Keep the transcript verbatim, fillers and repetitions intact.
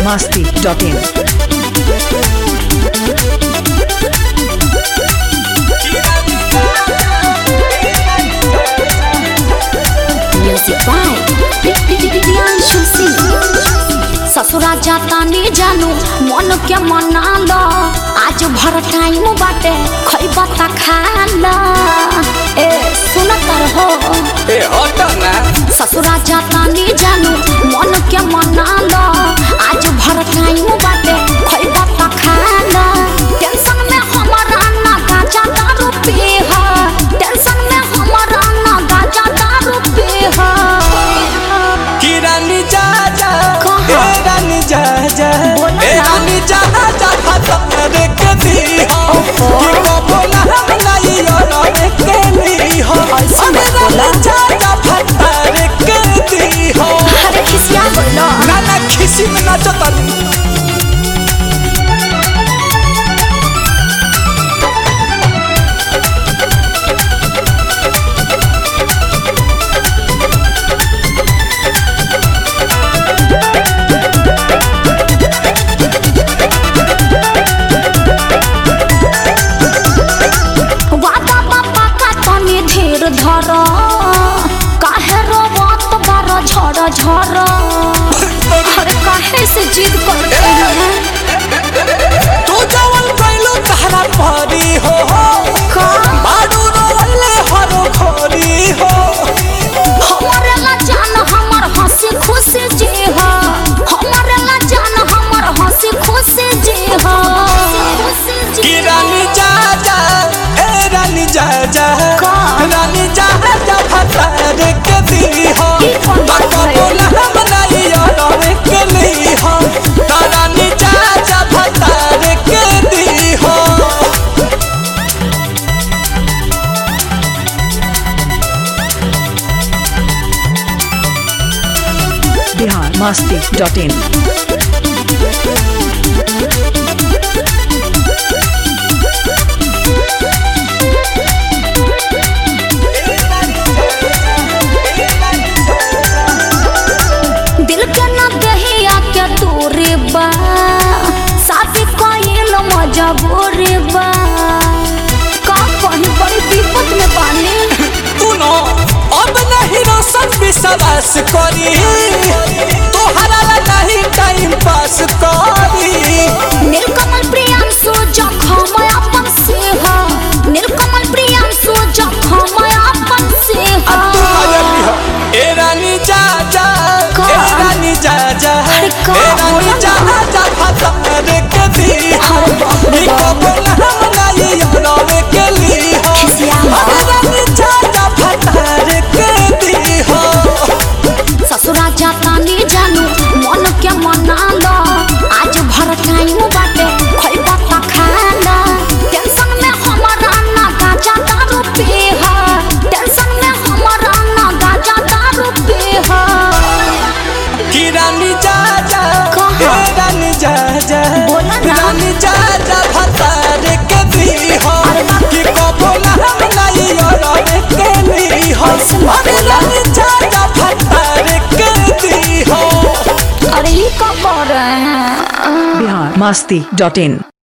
masti dot in. Music by Priyanshu Singh. ससुरा जाता नहीं जानू मन के मना लो आज भर टाइम बाटे खइबा त खा लो ए सुन कर हो ए हट ना ससुरा जाता नहीं जानू मन के मना लो आज भर टाइम बाटे खइबा त खा लो टेंशन में हमारा ना गाजा दारू पी हा टेंशन में हमारा ना गाजा दारू पी हा कि रानी जा जा ए रानी जा जा ए रानी जा जा फतरे के दी हो कि को ना लाई और के ली हो अरे रानी जा जा फतरे के दी हो अरे खिसिया बोलो ना ना खिसी में ना चता धर काहे रोवत बार झड़ झड़ अरे काहे से जिद करते हैं तू जवन कैलो तहरा परी हो का बाडू रोले हरो खोरी हो हमारे ला जान हमर हंसी खुशी जे हो हमारे ला जान हमर हंसी खुशी जे हो कि रानी जा जा ए रानी जा जा रानी जा जा फतरे के दी हो बाका बोला हम नहीं और के ली हो रानी जा जा फतरे के दी हो Bihar masti dot in. दिल के न दहिया के दूरी बा शादी कइल मजबूरी बा का कहीं बड़ी विपत में पानी सुनो अब नहीं रोशन विश्वास करी तोहरा ला नहीं टाइम पास करी नीलकमल प्रियांशु जखम अपन से हा नीलकमल प्रियांशु जखम अपन से हा ए रानी जा जा ए रानी जा जा ए रानी जा जा फतरे के दी हो ई को बोला हम नहीं और के ली हो अरे रानी जा जा फतरे के दी हो ससुरा जाता नहीं जानू मन के मना लो आज भर टाइम बाटे खइबा त खा लो टेंशन में हमारा ना गाजा दारू पी हा टेंशन में हमारा ना गाजा दारू पी हा कि रानी जा जा ए रानी जा जा रानी जा जा फतरे के दी हो कि को बोला हम नहीं और के ली हो अरे रानी जा जा फतरे के दी हो अरे ये कब कर रहे हैं Bihar masti dot in.